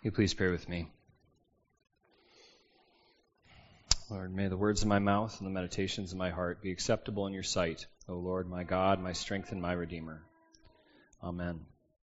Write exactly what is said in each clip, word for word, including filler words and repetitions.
You please pray with me. Lord, may the words of my mouth and the meditations of my heart be acceptable in your sight, O Lord, my God, my strength and my Redeemer. Amen.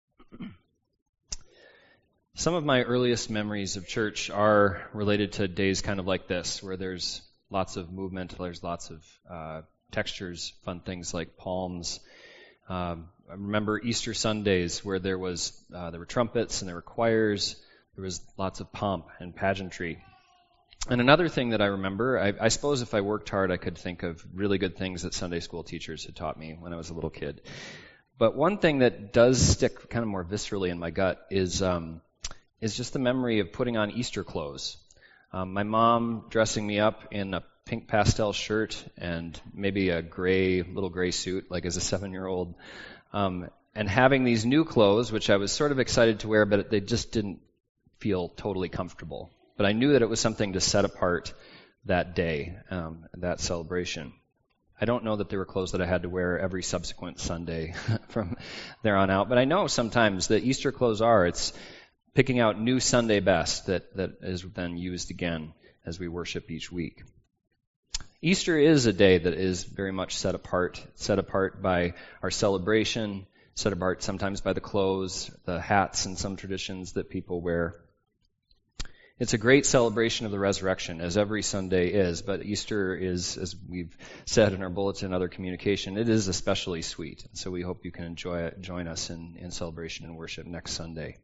Some of my earliest memories of church are related to days kind of like this, where there's lots of movement, there's lots of uh, textures, fun things like palms. Um, I remember Easter Sundays where there was uh, there were trumpets and there were choirs. There was lots of pomp and pageantry. And another thing that I remember, I, I suppose if I worked hard, I could think of really good things that Sunday school teachers had taught me when I was a little kid. But one thing that does stick kind of more viscerally in my gut is um, is just the memory of putting on Easter clothes. Um, my mom dressing me up in a pink pastel shirt and maybe a gray, little gray suit, like as a seven-year-old, um, and having these new clothes, which I was sort of excited to wear, but they just didn't feel totally comfortable. But I knew that it was something to set apart that day, um, that celebration. I don't know that there were clothes that I had to wear every subsequent Sunday from there on out, but I know sometimes that Easter clothes are. It's picking out new Sunday best that, that is then used again as we worship each week. Easter is a day that is very much set apart, set apart by our celebration, set apart sometimes by the clothes, the hats, and some traditions that people wear. It's a great celebration of the resurrection, as every Sunday is, but Easter is, as we've said in our bulletin and other communication, it is especially sweet. So we hope you can enjoy it, join us in, in celebration and worship next Sunday.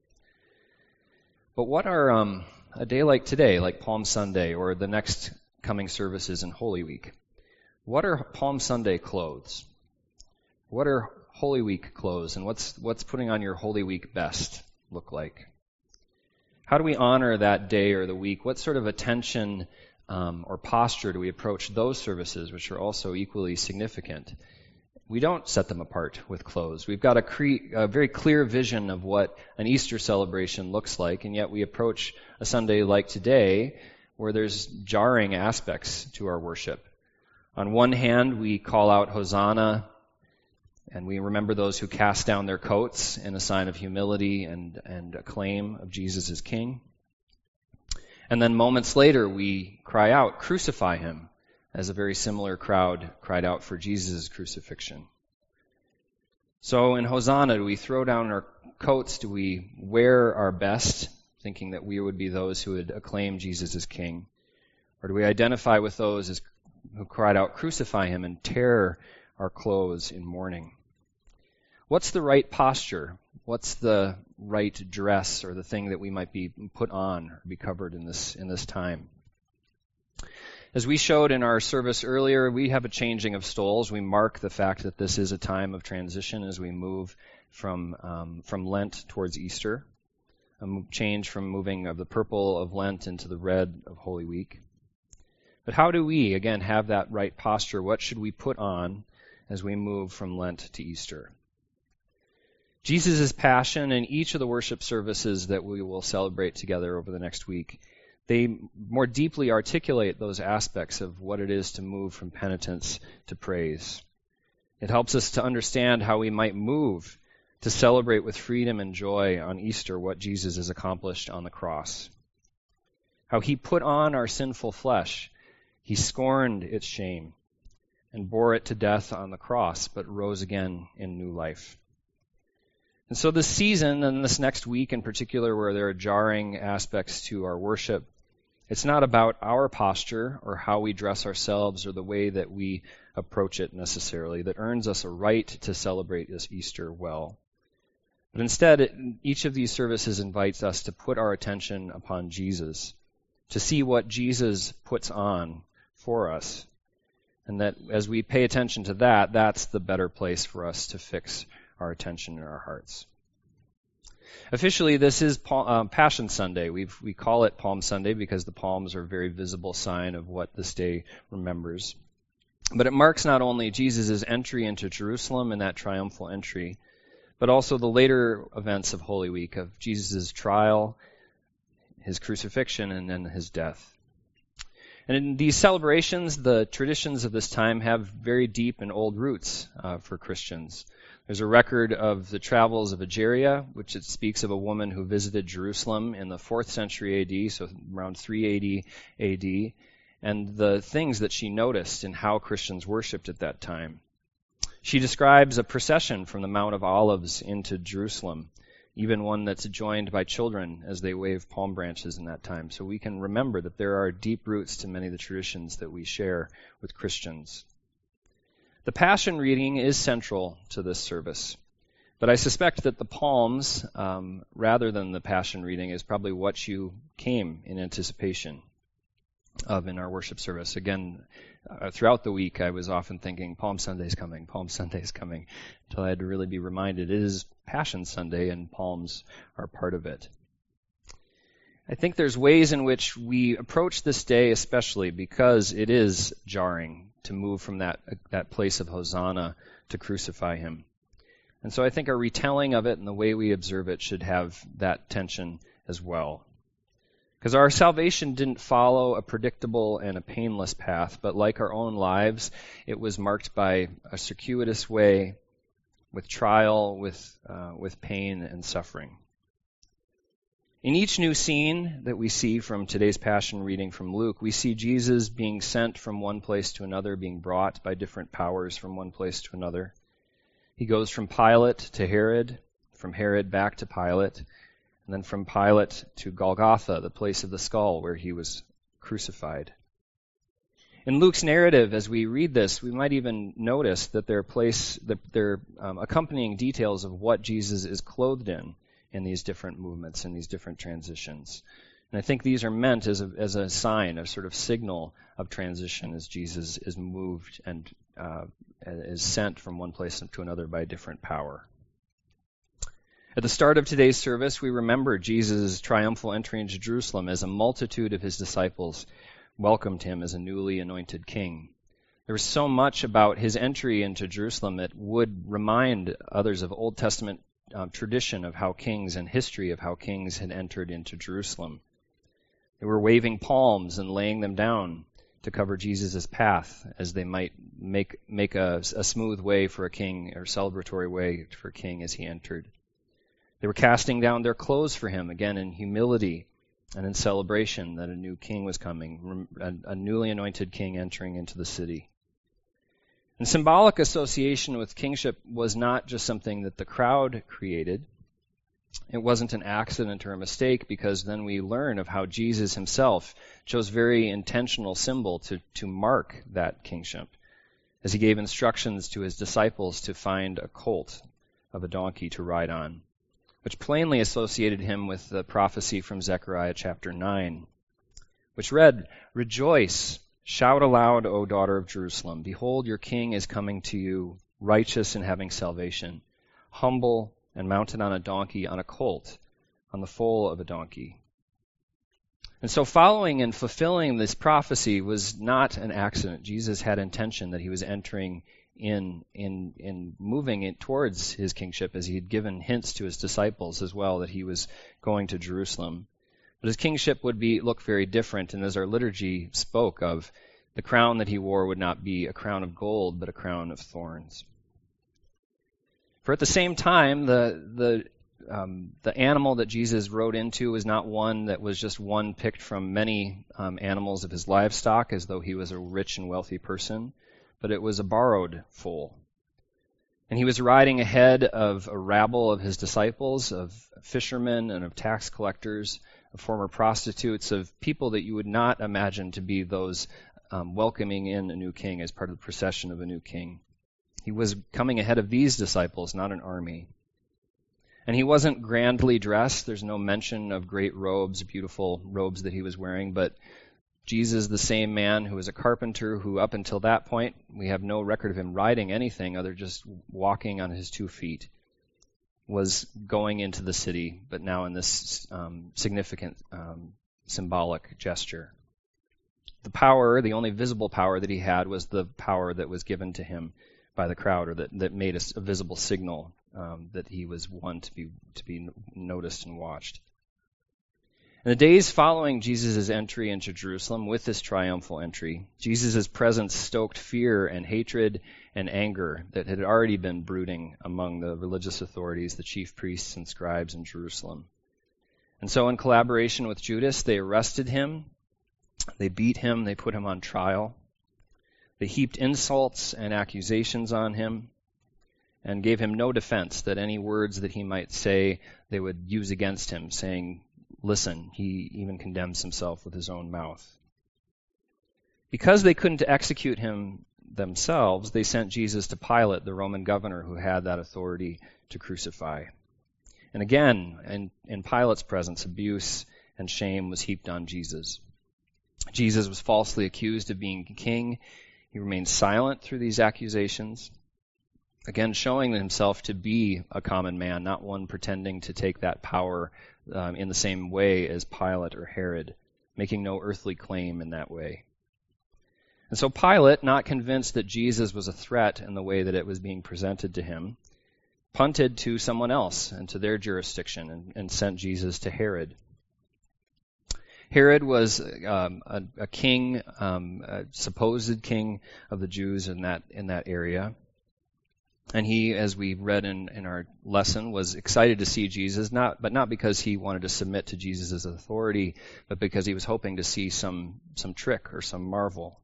But what are um, a day like today, like Palm Sunday, or the next coming services in Holy Week? What are Palm Sunday clothes? What are Holy Week clothes, and what's what's putting on your Holy Week best look like? How do we honor that day or the week? What sort of attention um, or posture do we approach those services, which are also equally significant? We don't set them apart with clothes. We've got a, cre- a very clear vision of what an Easter celebration looks like, and yet we approach a Sunday like today where there's jarring aspects to our worship. On one hand, we call out Hosanna, and we remember those who cast down their coats in a sign of humility and, and acclaim of Jesus as King. And then moments later, we cry out, "Crucify him," as a very similar crowd cried out for Jesus' crucifixion. So in Hosanna, do we throw down our coats? Do we wear our best, thinking that we would be those who would acclaim Jesus as King? Or do we identify with those as, who cried out, "Crucify him," and tear our clothes in mourning? What's the right posture? What's the right dress or the thing that we might be put on or be covered in this in this time? As we showed in our service earlier, we have a changing of stoles. We mark the fact that this is a time of transition as we move from um, from Lent towards Easter, a change from moving of the purple of Lent into the red of Holy Week. But how do we, again, have that right posture? What should we put on as we move from Lent to Easter? Jesus' passion in each of the worship services that we will celebrate together over the next week, they more deeply articulate those aspects of what it is to move from penitence to praise. It helps us to understand how we might move to celebrate with freedom and joy on Easter what Jesus has accomplished on the cross. How he put on our sinful flesh. He scorned its shame and bore it to death on the cross, but rose again in new life. And so this season, and this next week in particular, where there are jarring aspects to our worship, it's not about our posture or how we dress ourselves or the way that we approach it necessarily that earns us a right to celebrate this Easter well. But instead, it, each of these services invites us to put our attention upon Jesus, to see what Jesus puts on for us. And that as we pay attention to that, that's the better place for us to fix our attention in our hearts. Officially, this is Palm, uh, Passion Sunday. We've, we call it Palm Sunday because the palms are a very visible sign of what this day remembers. But it marks not only Jesus' entry into Jerusalem and that triumphal entry, but also the later events of Holy Week, of Jesus' trial, his crucifixion, and then his death. And in these celebrations, the traditions of this time have very deep and old roots uh, for Christians. There's a record of the travels of Egeria, which it speaks of a woman who visited Jerusalem in the fourth century A D, so around three eighty A D, and the things that she noticed in how Christians worshipped at that time. She describes a procession from the Mount of Olives into Jerusalem, even one that's joined by children as they wave palm branches in that time. So we can remember that there are deep roots to many of the traditions that we share with Christians. The Passion reading is central to this service, but I suspect that the Palms, um, rather than the Passion reading, is probably what you came in anticipation of in our worship service. Again, uh, throughout the week, I was often thinking, Palm Sunday's coming, Palm Sunday's coming, until I had to really be reminded it is Passion Sunday and Palms are part of it. I think there's ways in which we approach this day, especially because it is jarring to move from that that place of Hosanna to crucify him. And so I think our retelling of it and the way we observe it should have that tension as well. Because our salvation didn't follow a predictable and a painless path, but like our own lives, it was marked by a circuitous way with trial, with uh, with pain and suffering. In each new scene that we see from today's Passion reading from Luke, we see Jesus being sent from one place to another, being brought by different powers from one place to another. He goes from Pilate to Herod, from Herod back to Pilate, and then from Pilate to Golgotha, the place of the skull where he was crucified. In Luke's narrative, as we read this, we might even notice that there are place, that there are um, accompanying details of what Jesus is clothed in. in these different movements, in these different transitions. And I think these are meant as a, as a sign, a sort of signal of transition as Jesus is moved and uh, is sent from one place to another by a different power. At the start of today's service, we remember Jesus' triumphal entry into Jerusalem as a multitude of his disciples welcomed him as a newly anointed king. There was so much about his entry into Jerusalem that would remind others of Old Testament Um, tradition of how kings and history of how kings had entered into Jerusalem. They were waving palms and laying them down to cover Jesus' path as they might make make a, a smooth way for a king, or celebratory way for a king as he entered. They were casting down their clothes for him, again in humility and in celebration that a new king was coming, a, a newly anointed king entering into the city. And symbolic association with kingship was not just something that the crowd created. It wasn't an accident or a mistake, because then we learn of how Jesus himself chose very intentional symbol to, to mark that kingship, as he gave instructions to his disciples to find a colt of a donkey to ride on, which plainly associated him with the prophecy from Zechariah chapter nine, which read, "Rejoice, shout aloud, O daughter of Jerusalem. Behold, your king is coming to you, righteous and having salvation, humble and mounted on a donkey, on a colt, on the foal of a donkey." And so following and fulfilling this prophecy was not an accident. Jesus had intention that he was entering in, in, in moving it towards his kingship, as he had given hints to his disciples as well that he was going to Jerusalem. But his kingship would be look very different, and as our liturgy spoke of, the crown that he wore would not be a crown of gold, but a crown of thorns. For at the same time, the the um, the animal that Jesus rode into was not one that was just one picked from many um, animals of his livestock, as though he was a rich and wealthy person, but it was a borrowed foal. And he was riding ahead of a rabble of his disciples, of fishermen and of tax collectors, of former prostitutes, of people that you would not imagine to be those um, welcoming in a new king as part of the procession of a new king. He was coming ahead of these disciples, not an army. And he wasn't grandly dressed. There's no mention of great robes, beautiful robes that he was wearing, but Jesus, the same man who was a carpenter, who up until that point, we have no record of him riding anything other just walking on his two feet, was going into the city, but now in this um, significant um, symbolic gesture. The power, the only visible power that he had, was the power that was given to him by the crowd, or that, that made a, a visible signal um, that he was one to be to be noticed and watched. In the days following Jesus' entry into Jerusalem, with this triumphal entry, Jesus' presence stoked fear and hatred and anger that had already been brooding among the religious authorities, the chief priests and scribes in Jerusalem. And so in collaboration with Judas, they arrested him, they beat him, they put him on trial, they heaped insults and accusations on him, and gave him no defense that any words that he might say they would use against him, saying, listen, he even condemns himself with his own mouth. Because they couldn't execute him themselves, they sent Jesus to Pilate, the Roman governor who had that authority to crucify. And again, in, in Pilate's presence, abuse and shame was heaped on Jesus. Jesus was falsely accused of being king. He remained silent through these accusations, again showing himself to be a common man, not one pretending to take that power um, in the same way as Pilate or Herod, making no earthly claim in that way. And so Pilate, not convinced that Jesus was a threat in the way that it was being presented to him, punted to someone else and to their jurisdiction and, and sent Jesus to Herod. Herod was um, a, a king, um, a supposed king of the Jews in that in that area. And he, as we read in, in our lesson, was excited to see Jesus, not but not because he wanted to submit to Jesus' authority, but because he was hoping to see some some trick or some marvel.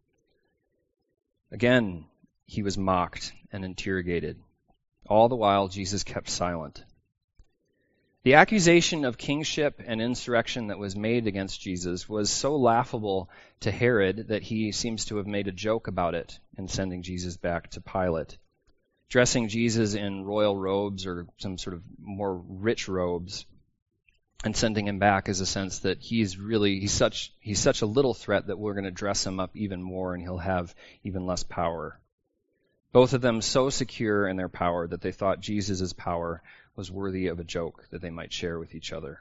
Again, he was mocked and interrogated. All the while, Jesus kept silent. The accusation of kingship and insurrection that was made against Jesus was so laughable to Herod that he seems to have made a joke about it in sending Jesus back to Pilate, dressing Jesus in royal robes or some sort of more rich robes, and sending him back as a sense that he's really he's such he's such a little threat that we're going to dress him up even more and he'll have even less power. Both of them so secure in their power that they thought Jesus' power was worthy of a joke that they might share with each other.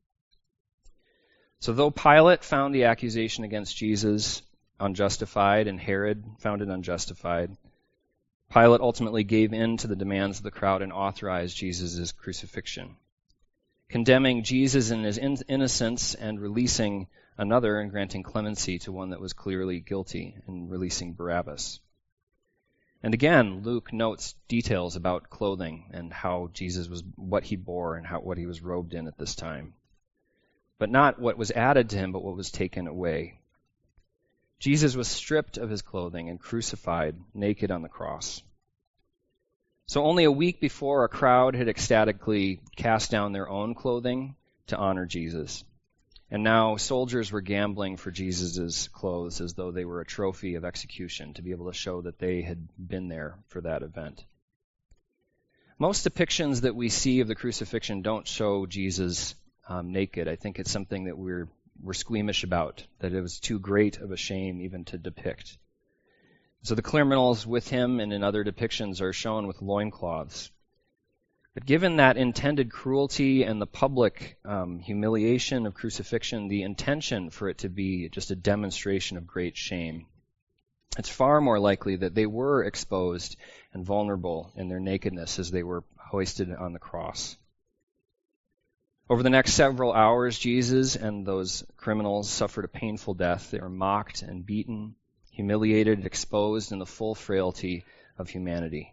So though Pilate found the accusation against Jesus unjustified and Herod found it unjustified, Pilate ultimately gave in to the demands of the crowd and authorized Jesus' crucifixion, condemning Jesus in his in- innocence and releasing another and granting clemency to one that was clearly guilty and releasing Barabbas. And again, Luke notes details about clothing and how Jesus was, what he bore and how what he was robed in at this time. But not what was added to him, but what was taken away. Jesus was stripped of his clothing and crucified naked on the cross. So only a week before, a crowd had ecstatically cast down their own clothing to honor Jesus. And now soldiers were gambling for Jesus' clothes as though they were a trophy of execution to be able to show that they had been there for that event. Most depictions that we see of the crucifixion don't show Jesus um, naked. I think it's something that we're we're squeamish about, that it was too great of a shame even to depict. So the criminals with him and in other depictions are shown with loincloths. But given that intended cruelty and the public um, humiliation of crucifixion, the intention for it to be just a demonstration of great shame, it's far more likely that they were exposed and vulnerable in their nakedness as they were hoisted on the cross. Over the next several hours, Jesus and those criminals suffered a painful death. They were mocked and beaten, humiliated, exposed in the full frailty of humanity.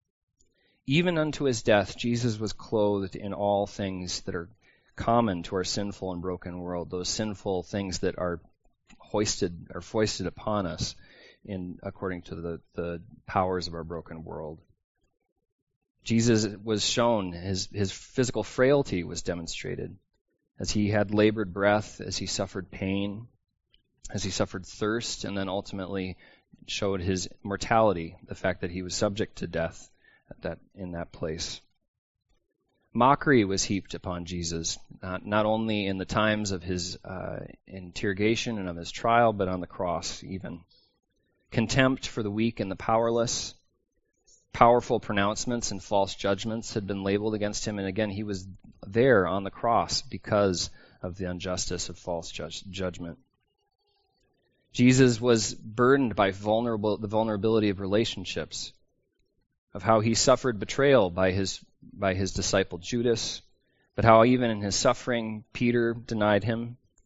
Even unto his death, Jesus was clothed in all things that are common to our sinful and broken world, those sinful things that are hoisted or foisted upon us in according to the, the powers of our broken world. Jesus was shown, his, his physical frailty was demonstrated as he had labored breath, as he suffered pain, as he suffered thirst, and then ultimately showed his mortality, the fact that he was subject to death at that in that place. Mockery was heaped upon Jesus, not, not only in the times of his uh, interrogation and of his trial, but on the cross even. Contempt for the weak and the powerless, powerful pronouncements and false judgments had been labeled against him, and again, he was there on the cross because of the injustice of false judge, judgment. Jesus was burdened by vulnerable, the vulnerability of relationships, of how he suffered betrayal by his by his disciple Judas, but how even in his suffering, Peter denied him,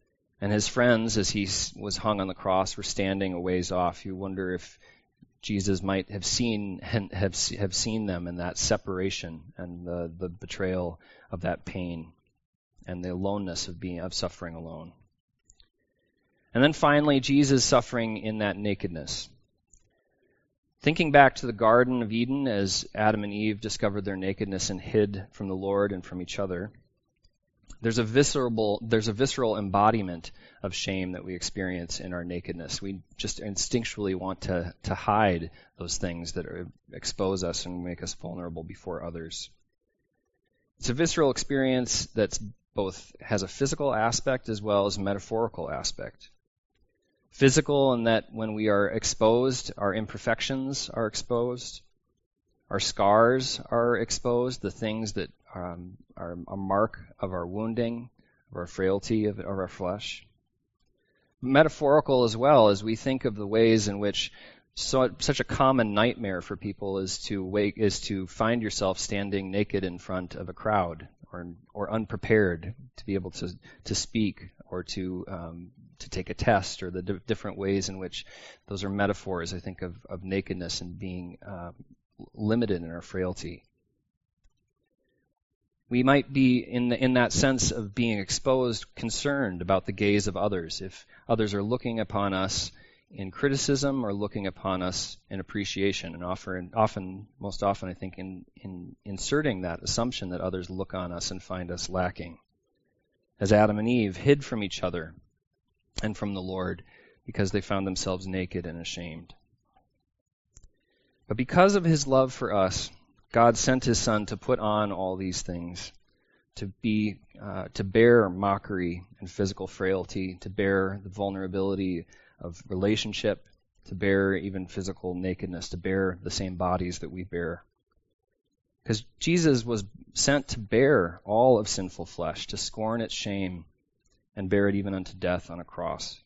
And his friends, as he was hung on the cross, were standing a ways off. You wonder if Jesus might have seen have have seen them in that separation and the, the betrayal of that pain and the aloneness of being of suffering alone. And then finally, Jesus suffering in that nakedness. Thinking back to the Garden of Eden as Adam and Eve discovered their nakedness and hid from the Lord and from each other, there's a visceral, there's a visceral embodiment of shame that we experience in our nakedness. We just instinctually want to, to hide those things that are, expose us and make us vulnerable before others. It's a visceral experience that's both has a physical aspect as well as a metaphorical aspect. Physical in that when we are exposed, our imperfections are exposed, our scars are exposed, the things that um, are a mark of our wounding, of our frailty, of, of our flesh. Metaphorical as well, as we think of the ways in which so, such a common nightmare for people is to wake, is to find yourself standing naked in front of a crowd, or or unprepared to be able to to speak or to um, to take a test, or the d- different ways in which those are metaphors, I think, of, of nakedness and being uh, limited in our frailty. We might be, in the, in that sense of being exposed, concerned about the gaze of others. If others are looking upon us in criticism or looking upon us in appreciation, and often, often most often, I think, in, in inserting that assumption that others look on us and find us lacking. As Adam and Eve hid from each other and from the Lord because they found themselves naked and ashamed. But because of his love for us, God sent his Son to put on all these things, to be, uh, to bear mockery and physical frailty, to bear the vulnerability of relationship, to bear even physical nakedness, to bear the same bodies that we bear. Because Jesus was sent to bear all of sinful flesh, to scorn its shame, and bear it even unto death on a cross.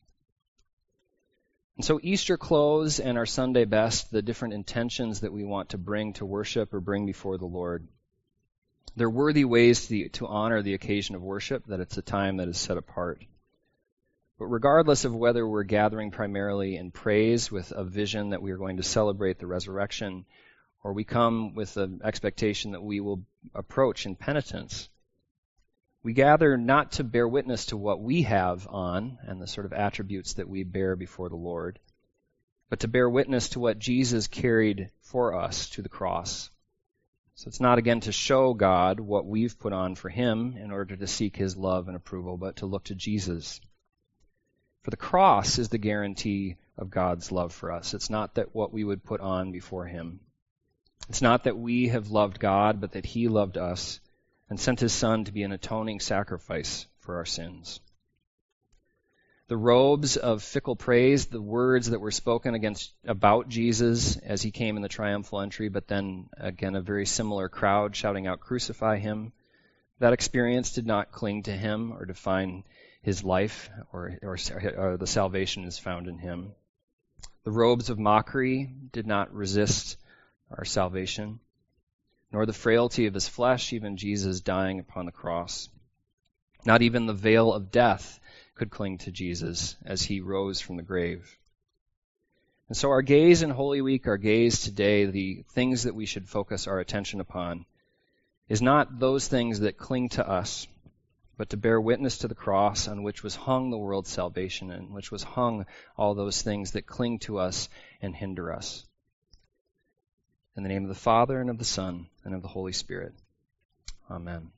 And so Easter clothes and our Sunday best, the different intentions that we want to bring to worship or bring before the Lord, they're worthy ways to, to honor the occasion of worship, that it's a time that is set apart. But regardless of whether we're gathering primarily in praise with a vision that we are going to celebrate the resurrection, or we come with an expectation that we will approach in penitence, we gather not to bear witness to what we have on and the sort of attributes that we bear before the Lord, but to bear witness to what Jesus carried for us to the cross. So it's not, again, to show God what we've put on for him in order to seek his love and approval, but to look to Jesus. For the cross is the guarantee of God's love for us. It's not that what we would put on before him. It's not that we have loved God, but that he loved us and sent his Son to be an atoning sacrifice for our sins. The robes of fickle praise, the words that were spoken against about Jesus as he came in the triumphal entry, but then again a very similar crowd shouting out, "Crucify him." That experience did not cling to him or define his life, or, or, or the salvation is found in him. The robes of mockery did not resist our salvation, nor the frailty of his flesh, even Jesus dying upon the cross. Not even the veil of death could cling to Jesus as he rose from the grave. And so our gaze in Holy Week, our gaze today, the things that we should focus our attention upon, is not those things that cling to us, but to bear witness to the cross on which was hung the world's salvation, and which was hung all those things that cling to us and hinder us. In the name of the Father, and of the Son, and of the Holy Spirit. Amen.